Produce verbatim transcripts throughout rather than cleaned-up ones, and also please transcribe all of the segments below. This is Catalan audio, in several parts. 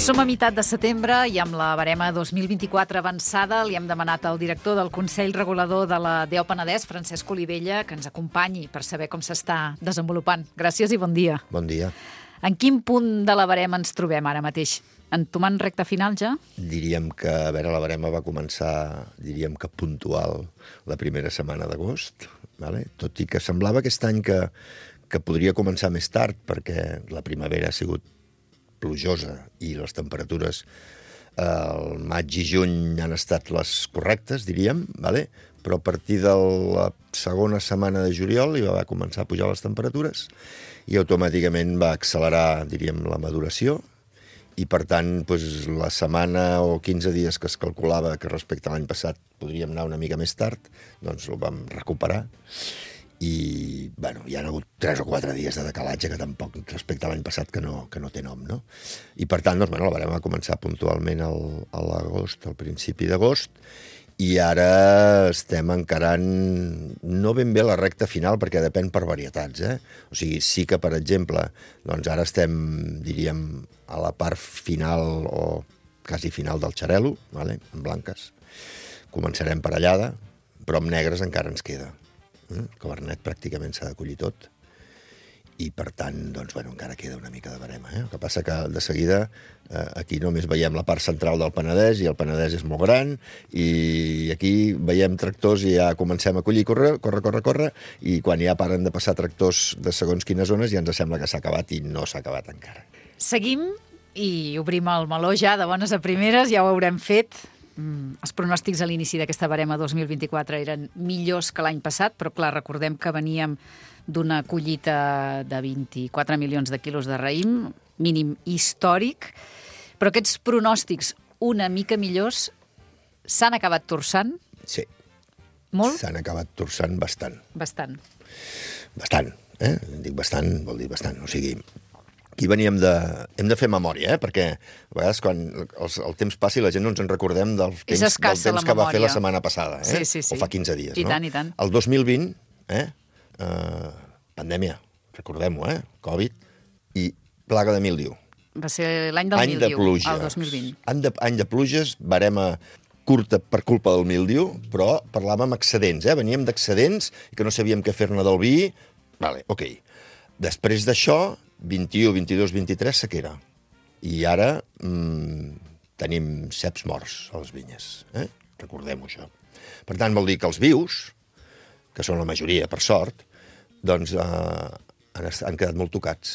Som a meitat de setembre i amb la barema dos mil vint-i-quatre avançada li hem demanat al director del Consell Regulador de la D E O Penedès, Francesc Olivella, que ens acompanyi per saber com s'està desenvolupant. Gràcies i bon dia. Bon dia. En quin punt de la barema ens trobem ara mateix? Entomant recta final ja? Diríem que, a veure, la barema va començar, diríem que puntual, la primera setmana d'agost, vale? Tot i que semblava aquest any que, que podria començar més tard, perquè la primavera ha sigut plujosa i les temperatures al maig i juny han estat les correctes, diríem, vale? Però a partir de la segona setmana de juliol hi va començar a pujar les temperatures i automàticament va accelerar, diríem, la maduració i, per tant, doncs, la setmana o quinze dies que es calculava que respecte a l'any passat podríem anar una mica més tard, doncs ho vam recuperar. I, bueno, hi ha hagut tres o quatre dies de decalatge que tampoc, respecte a l'any passat, que no, que no té nom, no? I, per tant, doncs, bueno, la barema va començar puntualment al, a l'agost, al principi d'agost, i ara estem encarant no ben bé la recta final, perquè depèn per varietats, eh? O sigui, sí que, per exemple, doncs ara estem, diríem, a la part final o quasi final del xarel·lo, vale? En blanques. Començarem per allada, però amb negres encara ens queda. El cabernet pràcticament s'ha de collir tot i, per tant, doncs, bueno, encara queda una mica de barema. Eh? El que passa que, de seguida, eh, aquí només veiem la part central del Penedès i el Penedès és molt gran i aquí veiem tractors i ja comencem a collir, corre, corre, corre, corre, i quan ja paren de passar tractors de segons quines zones ja ens sembla que s'ha acabat i no s'ha acabat encara. Seguim i obrim el meló ja de bones a primeres, ja ho haurem fet. Mm, els pronòstics a l'inici d'aquesta barema dos mil vint-i-quatre eren millors que l'any passat, però clar, recordem que veníem d'una collita de vint-i-quatre milions de quilos de raïm, mínim històric, però aquests pronòstics una mica millors s'han acabat torçant? Sí. Molt? S'han acabat torçant bastant. Bastant. Bastant, eh? Dic bastant, vol dir bastant, o sigui... Aquí veníem de... Hem de fer memòria, eh? Perquè a vegades quan el, el temps passi la gent no ens en recordem del temps, del temps que va fer la setmana passada, eh? Sí, sí, sí. O fa quinze dies, I no? tant, i tant. El dos mil vint, eh? Uh, pandèmia, recordem-ho, eh? Covid i plaga de míldiu. Va ser l'any del any míldiu, de pluges. el dos mil vint. Any de, any de pluges, barema curta per culpa del míldiu, però parlàvem excedents, eh? Veníem d'excedents i que no sabíem què fer-ne del vi. Vale, ok. Després d'això, vint-i-u, vint-i-dos, vint-i-tres, sequera. I ara mmm, tenim ceps morts a les vinyes. Eh? Recordem-ho, això. Per tant, vol dir que els vius, que són la majoria, per sort, doncs eh, han, han quedat molt tocats.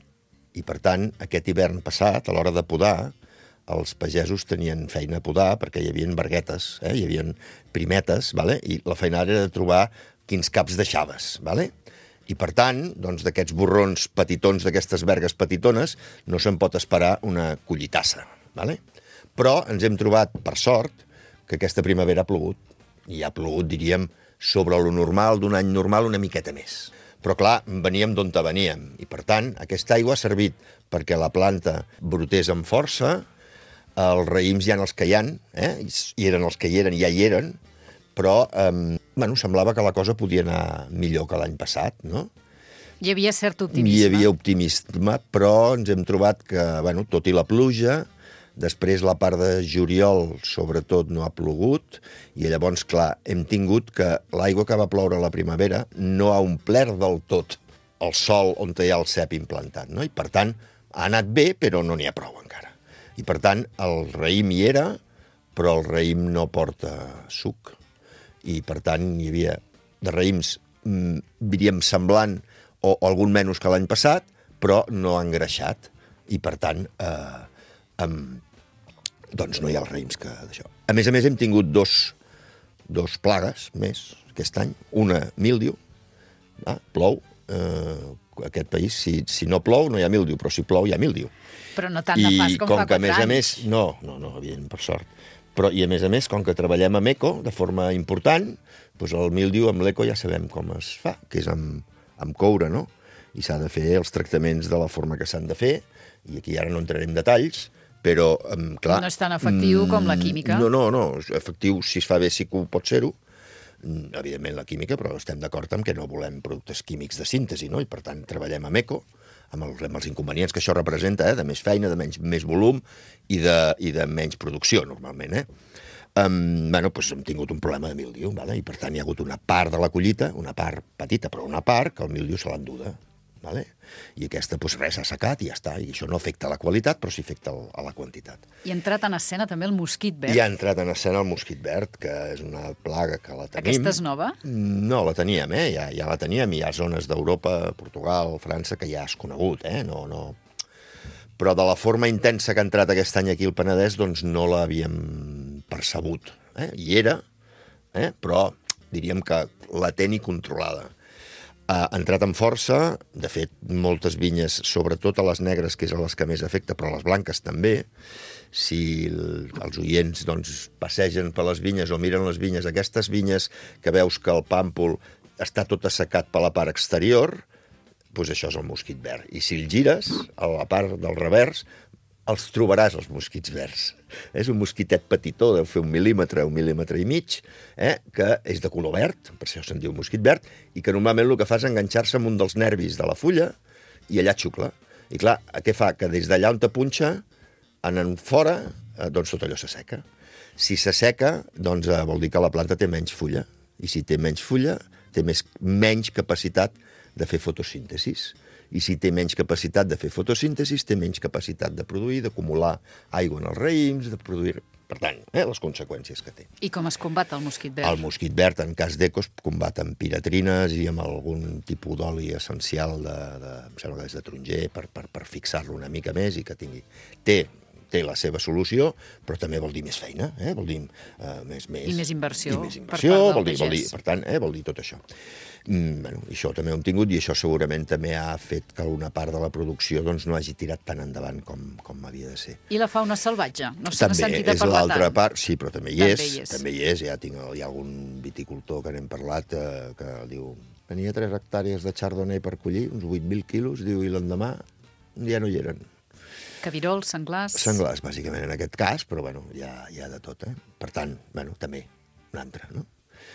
I, per tant, aquest hivern passat, a l'hora de podar, els pagesos tenien feina a podar perquè hi havia verguetes, eh? Hi havia primetes, vale? I la feina era de trobar quins caps deixaves, vale? I, per tant, doncs, d'aquests borrons petitons, d'aquestes vergues petitones, no se'n pot esperar una collitassa. Vale? Però ens hem trobat, per sort, que aquesta primavera ha plogut. I ha plogut, diríem, sobre lo normal d'un any normal una miqueta més. Però, clar, veníem d'on veníem. I, per tant, aquesta aigua ha servit perquè la planta brotés amb força, els raïms hi ha els que hi ha, eh? I eren els que hi eren, ja hi eren, però eh, bueno, semblava que la cosa podia anar millor que l'any passat, no? Hi havia cert optimisme. Hi havia optimisme, però ens hem trobat que, bueno, tot i la pluja, després la part de juliol, sobretot, no ha plogut, i llavors, clar, hem tingut que l'aigua que va ploure a la primavera no ha omplert del tot el sòl on hi ha el cep implantat, no? I, per tant, ha anat bé, però no n'hi ha prou encara. I, per tant, el raïm hi era, però el raïm no porta suc. I, per tant, hi havia de raïms, mmm, diríem, semblant o, o algun menys que l'any passat, però no han engreixat. I, per tant, eh, em, doncs no hi ha els raïms que d'això. A més a més, hem tingut dos, dos plagues més aquest any. Una, míldiu, ah, plou. Eh, aquest país, si, si no plou, no hi ha míldiu, però si plou, hi ha míldiu. Però no tan nefast com, com fa que, quatre a més anys. a més, no, no, no, evident, per sort. Però, i a més a més, com que treballem amb eco de forma important, doncs el míldiu amb l'eco ja sabem com es fa, que és amb, amb coure, no? I s'ha de fer els tractaments de la forma que s'han de fer, i aquí ara no entraré en detalls, però, clar... No és tan efectiu com la química. No, no, no, efectiu, si es fa bé sí que ho pot ser-ho, evidentment la química, però estem d'acord amb que no volem productes químics de síntesi, no? I per tant treballem amb eco, amb, els, amb els inconvenients que això representa, eh? De més feina, de menys, més volum i de, i de menys producció, normalment, eh? Um, bueno, doncs hem tingut un problema de míldiu, vale? I per tant hi ha hagut una part de la collita, una part petita, però una part, que el míldiu se l'ha enduda. Vale? I aquesta, doncs res, s'ha secat i ja està. I això no afecta la qualitat, però sí afecta el, a la quantitat. I ha entrat en escena també el mosquit verd. I ha entrat en escena el mosquit verd, que és una plaga que la tenim. Aquesta és nova? No, la teníem, eh? Ja, ja la teníem. Hi ha zones d'Europa, Portugal, França, que ja és conegut, eh? No, no... Però de la forma intensa que ha entrat aquest any aquí al Penedès, doncs no l'havíem percebut. Eh? Hi era, eh? Però diríem que latent i controlada. Ha entrat amb força, de fet, moltes vinyes, sobretot a les negres, que és a les que més afecta, però a les blanques també. Si el, els oients doncs, passegen per les vinyes o miren les vinyes, aquestes vinyes que veus que el pàmpol està tot assecat per la part exterior, doncs això és el mosquit verd. I si el gires, a la part del revers, els trobaràs, els mosquits verds. És un mosquitet petitó, deu fer un mil·límetre, un mil·límetre i mig, eh, que és de color verd, per això se'n diu mosquit verd, i que normalment el que fa és enganxar-se amb un dels nervis de la fulla i allà xucla. I clar, què fa? Que des d'allà on te punxa, anant fora, eh, doncs tot allò s'asseca. Si s'asseca, doncs eh, vol dir que la planta té menys fulla. I si té menys fulla, té més, menys capacitat de fer fotosíntesis. I si té menys capacitat de fer fotosíntesis, té menys capacitat de produir, d'acumular aigua en els raïms, de produir... Per tant, eh, les conseqüències que té. I com es combat el mosquit verd? El mosquit verd, en cas d'eco, es combat amb piratrines i amb algun tipus d'oli essencial, de, de, em sembla que és de taronger, per, per, per fixar-lo una mica més i que tingui... Té, té la seva solució, però també vol dir més feina, eh? Vol dir uh, més, més... I més inversió. I més inversió, per vol dir, vol dir, per tant, eh, vol dir tot això. Mm, bueno, això també ho hem tingut i això segurament també ha fet que una part de la producció doncs, no hagi tirat tan endavant com, com havia de ser. I la fauna salvatge? No se n'ha sentit a parlar tant. També és l'altra part, sí, però també hi també és, hi és. també hi és. Ja tinc, hi ha algun viticultor que n'hem parlat eh, que diu tenia tres hectàrees de chardonnay per collir, uns vuit mil quilos, diu, i l'endemà ja no hi eren. Cabirols, senglars... Senglars, bàsicament, en aquest cas, però bueno, hi ha, hi ha de tot, eh? Per tant, bueno, també, un altre, no?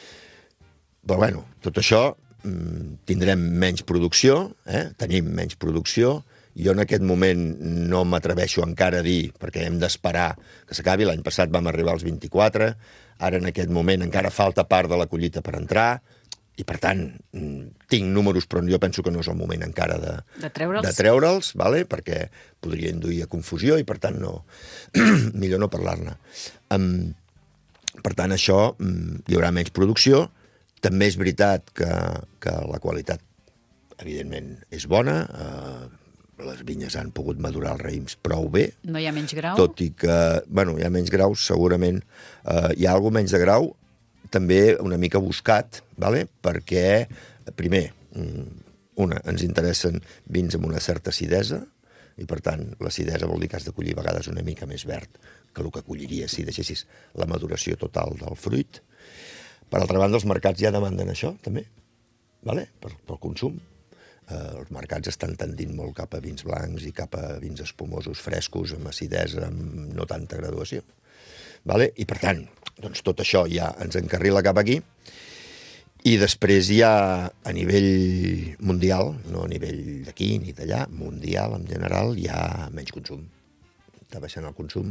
Però bueno, tot això, mmm, tindrem menys producció, eh? Tenim menys producció. Jo en aquest moment no m'atreveixo encara a dir, perquè hem d'esperar que s'acabi. L'any passat vam arribar als vint-i-quatre, ara en aquest moment encara falta part de la collita per entrar, i per tant, tinc números, però jo penso que no és el moment encara de, de treure'ls, de treure'ls, vale? Perquè podria induir a confusió i per tant no, millor no parlar-ne. Um, per tant, això, um, hi haurà menys producció. També és veritat que, que la qualitat, evidentment, és bona. Uh, les vinyes han pogut madurar els raïms prou bé. No hi ha menys grau? Tot i que, bueno, hi ha menys graus, segurament. Uh, hi ha alguna menys de grau, també una mica buscat, vale? Perquè, primer, una, ens interessen vins amb una certa acidesa, i per tant, l'acidesa vol dir que has de collir a vegades una mica més verd que el que colliries si deixessis la maduració total del fruit. Per altra banda, els mercats ja demanden això, també, vale? per, pel consum. Eh, els mercats estan tendint molt cap a vins blancs i cap a vins espumosos, frescos, amb acidesa, amb no tanta graduació. Vale? I per tant, doncs tot això ja ens encarrila cap aquí. I després ja a nivell mundial, no a nivell d'aquí ni d'allà, mundial en general, hi ha menys consum. Està baixant el consum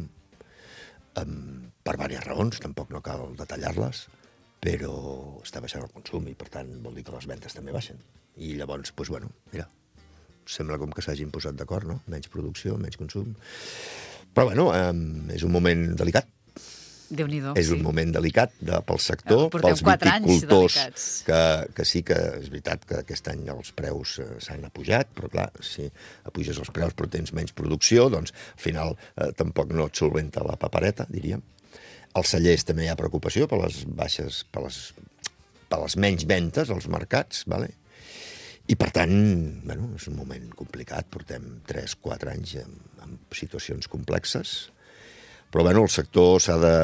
um, per diverses raons, tampoc no cal detallar-les, però està baixant el consum i per tant vol dir que les ventes també baixen. I llavors, doncs bueno, mira, sembla com que s'hagin posat d'acord, no? Menys producció, menys consum. Però bueno, um, és un moment delicat. Déu-n'hi-do, és un sí. moment delicat de, pel sector, ja, pels viticultors, que, que sí que és veritat que aquest any els preus eh, s'han apujat, però clar, si apuges els preus però tens menys producció, doncs al final eh, tampoc no et solventa la papereta, diríem. Als cellers també hi ha preocupació per les baixes, per les, per les menys ventes als mercats, vale? I per tant, bueno, és un moment complicat, portem tres quatre anys amb, amb situacions complexes. Però, bueno, el sector s'ha de...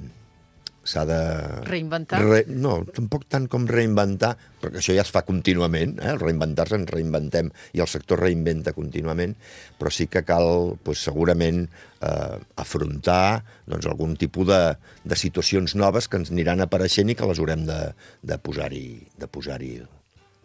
s'ha de... Reinventar? Re, no, tampoc tant com reinventar, perquè això ja es fa contínuament, eh? El reinventar-se ens reinventem i el sector reinventa contínuament, però sí que cal, doncs, segurament, eh, afrontar doncs, algun tipus de, de situacions noves que ens aniran apareixent i que les haurem de, de posar-hi de posar-hi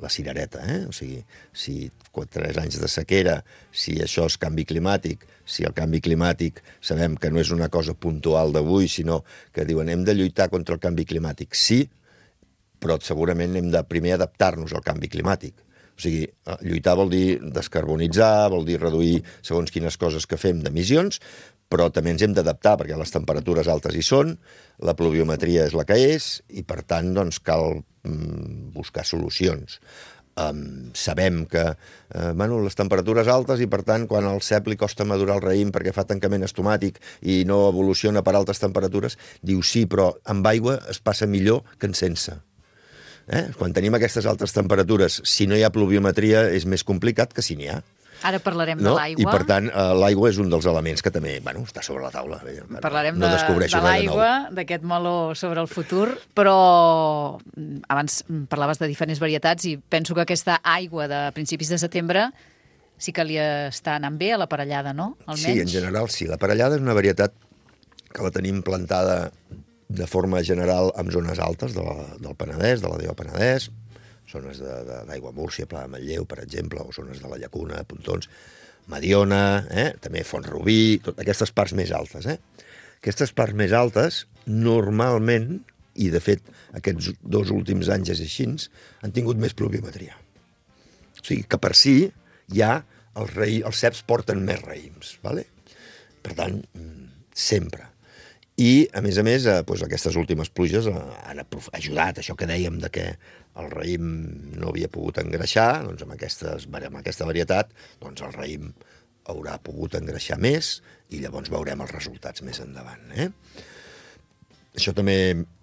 la cirereta, eh? O sigui, si tres anys de sequera, si això és canvi climàtic, si el canvi climàtic sabem que no és una cosa puntual d'avui, sinó que diuen hem de lluitar contra el canvi climàtic. Sí, però segurament hem de primer adaptar-nos al canvi climàtic. O sigui, lluitar vol dir descarbonitzar, vol dir reduir segons quines coses que fem d'emissions, però també ens hem d'adaptar perquè les temperatures altes hi són, la pluviometria és la que és i, per tant, doncs, cal mm, buscar solucions. Um, sabem que uh, bueno, les temperatures altes i, per tant, quan al cep li costa madurar el raïm perquè fa tancament estomàtic i no evoluciona per altes temperatures, diu sí, però amb aigua es passa millor que en sense. Eh? Quan tenim aquestes altes temperatures, si no hi ha pluviometria és més complicat que si n'hi ha. Ara parlarem no? de l'aigua. I, per tant, eh, l'aigua és un dels elements que també bueno, està sobre la taula. Parlarem no de, de l'aigua, de d'aquest meló sobre el futur, però abans parlaves de diferents varietats i penso que aquesta aigua de principis de setembre sí que li està anant bé a la parellada, no? Almenys. Sí, en general sí. La parellada és una varietat que la tenim plantada de forma general en zones altes de la, del Penedès, de la D O Penedès, zones d'Aigua Múrcia, Pla de Manlleu, per exemple, o zones de la Llacuna, Pontons, Mediona, eh? també Font-rubí, totes aquestes parts més altes. Eh? Aquestes parts més altes, normalment, i de fet aquests dos últims anys és així, han tingut més pluviometria. O sigui que per si ja els, raï, els ceps porten més raïms. Vale? Per tant, sempre. I, a més a més, eh, doncs aquestes últimes pluges eh, han ajudat, això que dèiem de que el raïm no havia pogut engreixar, doncs amb, aquestes, amb aquesta varietat doncs el raïm haurà pogut engreixar més i llavors veurem els resultats més endavant. Eh? Això també,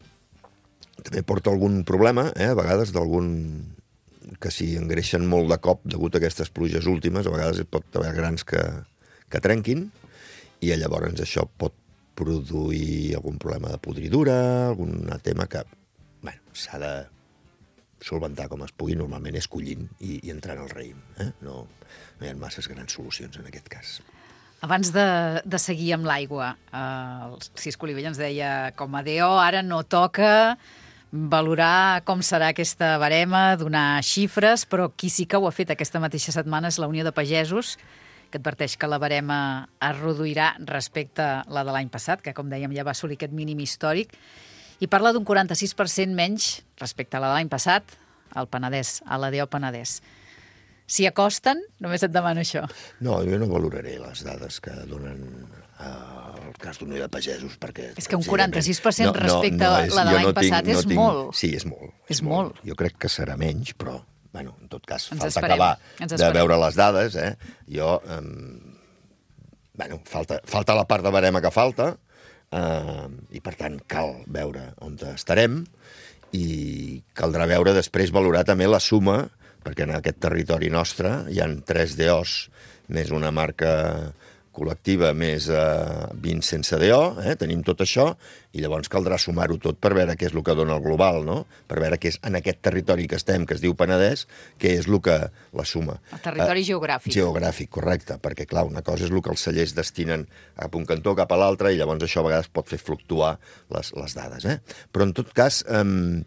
també porta algun problema, eh? A vegades d'algun que si engreixen molt de cop degut a aquestes pluges últimes, a vegades pot haver grans que, que trenquin i llavors això pot produir algun problema de podridura, algun tema que bueno, s'ha de solventar com es pugui, normalment és collint i, i entrant al raïm. Eh? No, no hi ha masses grans solucions en aquest cas. Abans de, de seguir amb l'aigua, eh, el Cisco Olivella ens deia com a D O ara no toca valorar com serà aquesta barema, donar xifres, però qui sí que ho ha fet aquesta mateixa setmana és la Unió de Pagesos, que adverteix que la barema es reduirà respecte a la de l'any passat, que, com dèiem, ja va assolir aquest mínim històric, i parla d'un quaranta-sis per cent menys respecte a la de l'any passat al Penedès, a la D O Penedès. Si acosten, només et demano això. No, jo no valoraré les dades que donen eh, el cas d'Unió de Pagesos, perquè... És que un quaranta-sis per cent no, respecte no, no és, a la de l'any no passat tinc, és no tinc, molt. Sí, és molt. És, és molt. molt. Jo crec que serà menys, però... Bueno, en tot cas, ens falta esperem, acabar de veure les dades. Eh? Jo, eh, bueno, falta, falta la part de barema que falta, eh, i per tant cal veure on estarem, i caldrà veure després valorar també la suma, perquè en aquest territori nostre hi ha tres D Os més una marca col·lectiva més eh, vint sense D O, eh? Tenim tot això, i llavors caldrà sumar-ho tot per veure què és el que dona el global, no? Per veure què és en aquest territori que estem, que es diu Penedès, què és el que la suma. El territori eh, geogràfic. Geogràfic, correcte, perquè clar, una cosa és el que els cellers destinen cap a un cantó, cap a l'altre, i llavors això a vegades pot fer fluctuar les, les dades. Eh? Però en tot cas, eh,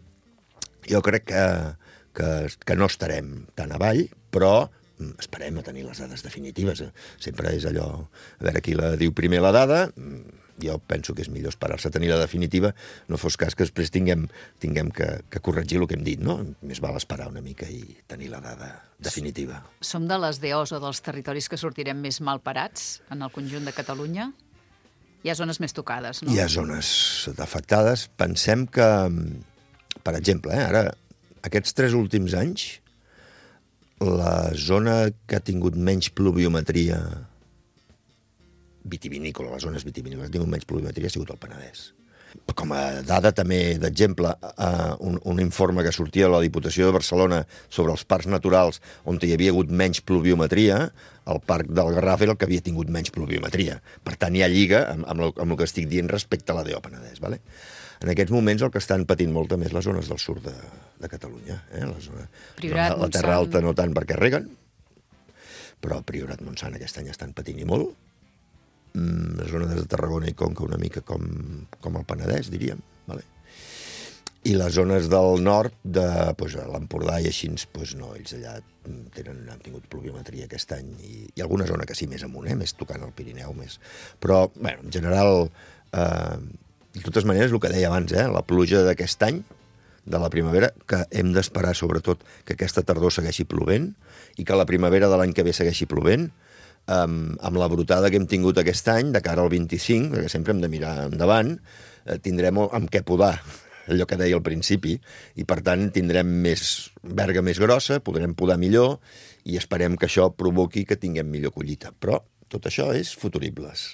jo crec que, que, que no estarem tan avall, però esperem a tenir les dades definitives. Sempre és allò, a veure qui la diu primer la dada. Jo penso que és millor esperar-se a tenir la definitiva, no fos cas que després tinguem, tinguem que, que corregir el que hem dit, no? Més val esperar una mica i tenir la dada definitiva. Som de les D Os o dels territoris que sortirem més mal parats en el conjunt de Catalunya? Hi ha zones més tocades, no? Hi ha zones afectades. Pensem que, per exemple, eh, ara, aquests tres últims anys, la zona que ha tingut menys pluviometria vitivinícola, les zones vitivinícoles que ha tingut menys pluviometria ha sigut el Penedès. Com a dada també d'exemple, uh, un, un informe que sortia de la Diputació de Barcelona sobre els parcs naturals on hi havia hagut menys pluviometria, el parc del Garraf era el que havia tingut menys pluviometria. Per tant, hi ha lliga amb, amb, el, amb el que estic dient respecte a la D O Penedès. Vale? En aquests moments el que estan patint molt també és les zones del sud de, de Catalunya. Eh? La, zona, Priorat, la Terra Alta no tant perquè reguen, però Priorat, Montsant aquest any estan patint i molt. Mm, les zones de Tarragona i Conca una mica com, com el Penedès, diríem. Vale? I les zones del nord, de pues, l'Empordà i així, pues, no, ells allà tenen, han tingut pluviometria aquest any, i, i alguna zona que sí, més amunt, eh? Més tocant el Pirineu, més. Però, bueno, en general, eh, de totes maneres, el que deia abans, eh? La pluja d'aquest any, de la primavera, que hem d'esperar, sobretot, que aquesta tardor segueixi plovent, i que la primavera de l'any que ve segueixi plovent, amb, amb la brotada que hem tingut aquest any, de cara al vint-i-cinc, perquè sempre hem de mirar endavant, eh, tindrem amb què podar, allò que deia al principi, i per tant tindrem més verga més grossa, podrem podar millor, i esperem que això provoqui que tinguem millor collita. Però tot això és futuribles.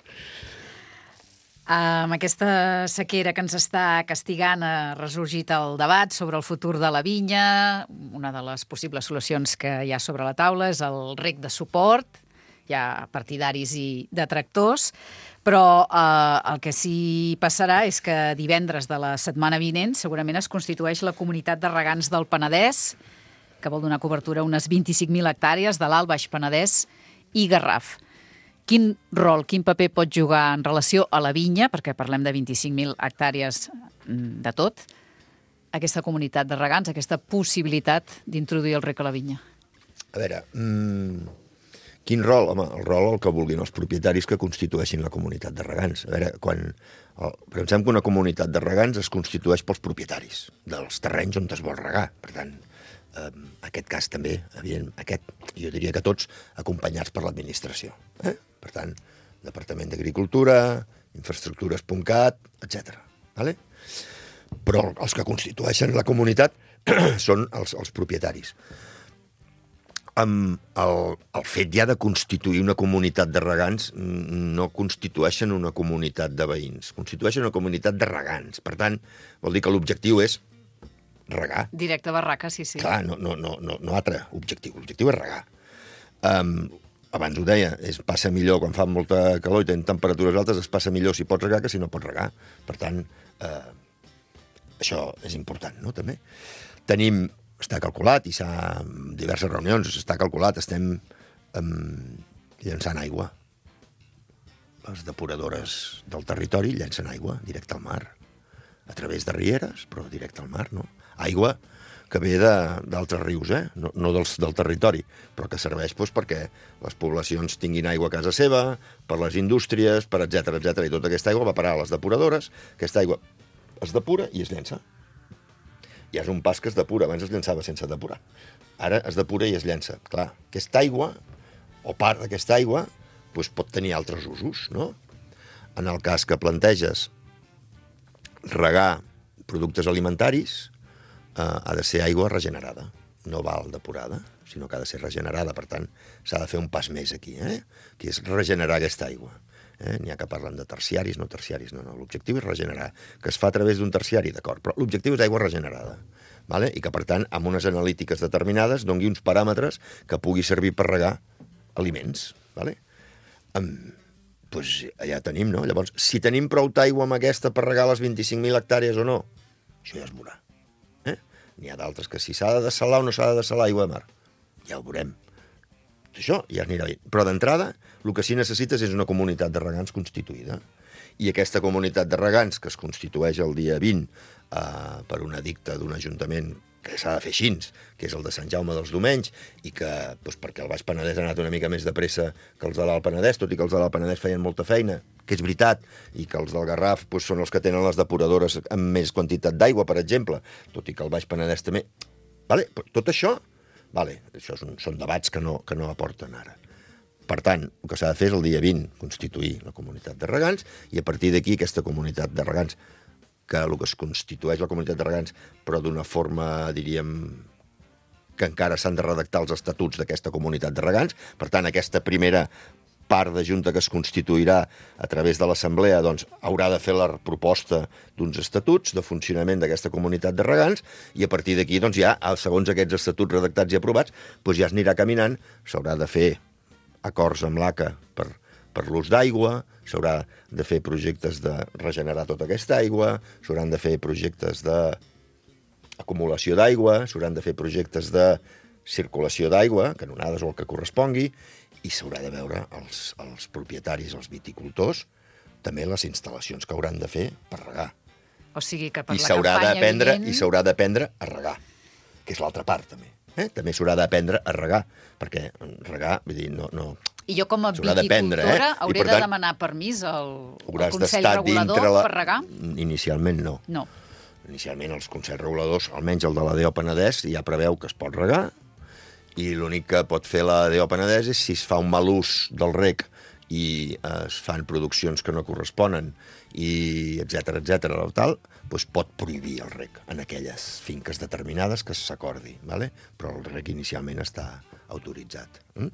Amb aquesta sequera que ens està castigant ha ressorgit el debat sobre el futur de la vinya. Una de les possibles solucions que hi ha sobre la taula és el reg de suport. Hi ha partidaris i detractors, però eh, el que sí passarà és que divendres de la setmana vinent segurament es constitueix la Comunitat de Regants del Penedès, que vol donar cobertura a unes vint-i-cinc mil hectàrees de l'Alt Baix Penedès i Garraf. Quin rol, quin paper pot jugar en relació a la vinya, perquè parlem de vint-i-cinc mil hectàrees de tot, aquesta comunitat de regants, aquesta possibilitat d'introduir el reg a la vinya? A veure, mmm, quin rol? Home, el rol el que vulguin els propietaris que constitueixin la comunitat de regants. A veure, quan... El, pensem que una comunitat de regants es constitueix pels propietaris dels terrenys on es vol regar. Per tant, eh, aquest cas també, evident, aquest, jo diria que tots, acompanyats per l'administració. Eh? Per tant, Departament d'Agricultura, infraestructures punt cat, etcètera. Vale? Però els que constitueixen la comunitat són els, els propietaris. Amb el, el fet ja de constituir una comunitat de regants no constitueixen una comunitat de veïns, constitueixen una comunitat de regants. Per tant, vol dir que l'objectiu és regar. Directe a barraca, sí, sí. Clar, no, no, no, no, no altre objectiu. L'objectiu és regar. Um, abans ho deia, es passa millor quan fa molta calor i tenen temperatures altes, es passa millor si pots regar que si no pots regar. Per tant, eh, això és important, no?, també. Tenim... Està calculat, i s'ha en diverses reunions, està calculat, estem um, llançant aigua. Les depuradores del territori llencen aigua directe al mar, a través de rieres, però directe al mar, no? Aigua que ve d'altres rius, eh? no, no dels, del territori, però que serveix doncs, perquè les poblacions tinguin aigua a casa seva, per les indústries, per etcètera, etcètera, i tota aquesta aigua va parar a les depuradores, aquesta aigua es depura i es llença. Ja és un pas que es depura, abans es llançava sense depurar. Ara es depura i es llença. Clar, aquesta aigua, o part d'aquesta aigua, doncs pot tenir altres usos, no? En el cas que planteges regar productes alimentaris, eh, ha de ser aigua regenerada, no val depurada, sinó que ha de ser regenerada. Per tant, s'ha de fer un pas més aquí, eh? Que és regenerar aquesta aigua. Eh? N'hi ha que parlen de terciaris, no terciaris, no, no. L'objectiu és regenerar, que es fa a través d'un terciari, d'acord, però l'objectiu és aigua regenerada, vale? I que, per tant, amb unes analítiques determinades doni uns paràmetres que pugui servir per regar aliments, vale? Um, doncs allà tenim, no? Llavors, si tenim prou d'aigua amb aquesta per regar les vint-i-cinc mil hectàrees o no, això ja es veurà. Eh? N'hi ha d'altres que si s'ha de dessalar o no s'ha de dessalar aigua de mar, ja ho veurem. Això ja anirà bé. Però d'entrada, el que sí necessites és una comunitat de regants constituïda. I aquesta comunitat de regants, que es constitueix el dia vint eh, per un edicte d'un ajuntament que s'ha de fer així, que és el de Sant Jaume dels Domenys, i que, doncs, perquè el Baix Penedès ha anat una mica més de pressa que els de l'Alt Penedès, tot i que els de l'Alt Penedès feien molta feina, que és veritat, i que els del Garraf doncs, són els que tenen les depuradores amb més quantitat d'aigua, per exemple, tot i que el Baix Penedès també... Vale? Però tot això... Vale, això són, són debats que no, que no aporten ara. Per tant, el que s'ha de fer és el dia vint constituir la comunitat de regants i a partir d'aquí aquesta comunitat de regants, que el que es constitueix la comunitat de regants, però d'una forma, diríem, que encara s'han de redactar els estatuts d'aquesta comunitat de regants. Per tant, aquesta primera part de junta que es constituirà a través de l'assemblea doncs, haurà de fer la proposta d'uns estatuts de funcionament d'aquesta comunitat de regants i a partir d'aquí, doncs, ja, segons aquests estatuts redactats i aprovats, doncs ja es anirà caminant, s'haurà de fer acords amb l'A C A per, per l'ús d'aigua, s'haurà de fer projectes de regenerar tota aquesta aigua, s'hauran de fer projectes d'acumulació d'aigua, s'hauran de fer projectes de circulació d'aigua, canonades o el que correspongui, i s'haurà de veure els, els propietaris, els viticultors, també les instal·lacions que hauran de fer per regar. O sigui que per I la s'haurà campanya d'aprendre vinent... i s'haurà d'aprendre a regar, que és l'altra part, també. Eh? També s'haurà d'aprendre a regar, perquè regar, vull dir, no... no I jo com a s'haurà d'aprendre, viticultora eh? hauré I, per de tant, demanar permís al, al hauràs Consell d'estar Regulador dintre la... per regar? Inicialment no. No. Inicialment els Consells Reguladors, almenys el de la D O Penedès, ja preveu que es pot regar, i l'únic que pot fer la D O Penedès és si es fa un mal ús del reg i es fan produccions que no corresponen, i etcètera, etcètera, tal, doncs pot prohibir el reg en aquelles finques determinades que s'acordi, ¿vale? Però el reg inicialment està autoritzat. Mm?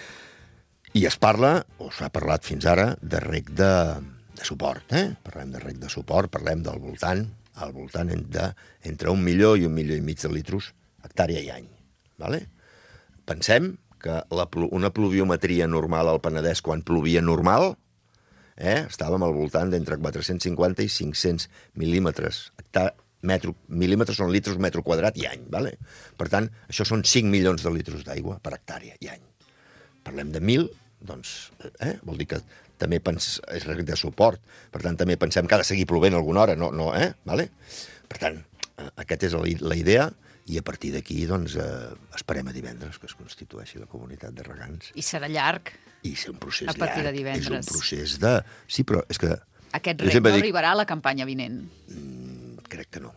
I es parla, o s'ha parlat fins ara, de reg de, de suport, eh? Parlem de reg de suport, parlem del voltant, al voltant de, entre un milió i un milió i mig de litros hectàrea i any, ¿vale? Pensem que la, una pluviometria normal al Penedès, quan plovia normal, eh, estàvem al voltant d'entre quatre-cents cinquanta i cinc-cents mil·límetres. Hectà, metro, mil·límetres són litros metro quadrat i any, ¿vale? Per tant, això són cinc milions de litros d'aigua per hectàrea i any. Parlem de mil, doncs, eh, vol dir que també pens, és reg de suport. Per tant, també pensem que ha de seguir plovent alguna hora, no, no, eh? ¿Vale? Per tant, aquesta és la, la idea, i a partir d'aquí, doncs, eh, esperem a divendres que es constitueixi la comunitat de regants. I serà llarg. I és un procés a partir llarg. de divendres. És un procés de... Sí, però és que... Aquest reg no dic... arribarà a la campanya vinent. Mm, crec que no.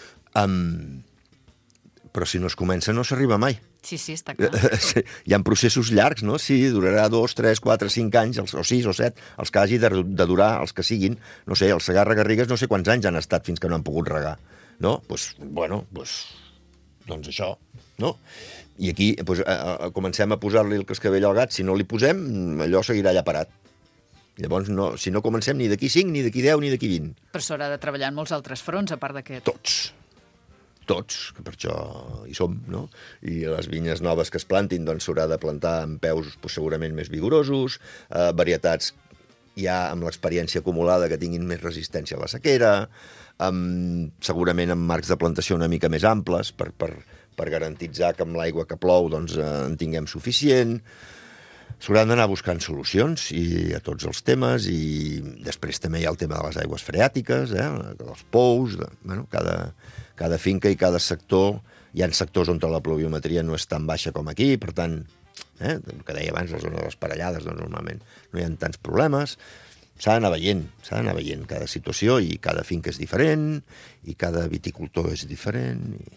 Um, però si no es comença no s'arriba mai. Sí, sí, està clar. Hi ha processos llargs, no? Sí, durarà dos, tres, quatre, cinc anys, o sis o set, els que hagi de, de durar, els que siguin. No sé, els Segarra-Garrigues no sé quants anys han estat fins que no han pogut regar. No? Pues, bueno, pues, doncs això, no? I aquí pues, a, a, comencem a posar-li el cascabell al gat. Si no li posem, allò seguirà allà parat. Llavors, no, si no comencem ni d'aquí cinc, ni d'aquí deu, ni d'aquí vint. Però s'haurà de treballar en molts altres fronts, a part d'aquest. Tots. Tots, que per això hi som, no? I les vinyes noves que es plantin, doncs s'haurà de plantar amb peus pues, segurament més vigorosos, eh, varietats ja amb l'experiència acumulada que tinguin més resistència a la sequera, amb, segurament amb marcs de plantació una mica més amples per, per, per garantitzar que amb l'aigua que plou doncs, eh, en tinguem suficient. S'hauran d'anar buscant solucions i a tots els temes, i després també hi ha el tema de les aigües freàtiques, eh, dels pous, de, bueno, cada, cada finca i cada sector. Hi ha sectors on la pluviometria no és tan baixa com aquí, per tant, eh, el que deia abans, la zona de les parellades, doncs normalment no hi ha tants problemes. S'ha d'anar veient, s'ha d'anar veient cada situació, i cada finca és diferent, i cada viticultor és diferent. I...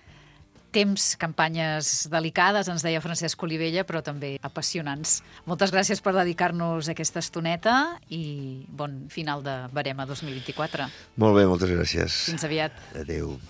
Temps, campanyes delicades, ens deia Francesc Olivella, però també apassionants. Moltes gràcies per dedicar-nos aquesta estoneta i bon final de Verema dos mil vint-i-quatre. Molt bé, moltes gràcies. Fins aviat. Adéu.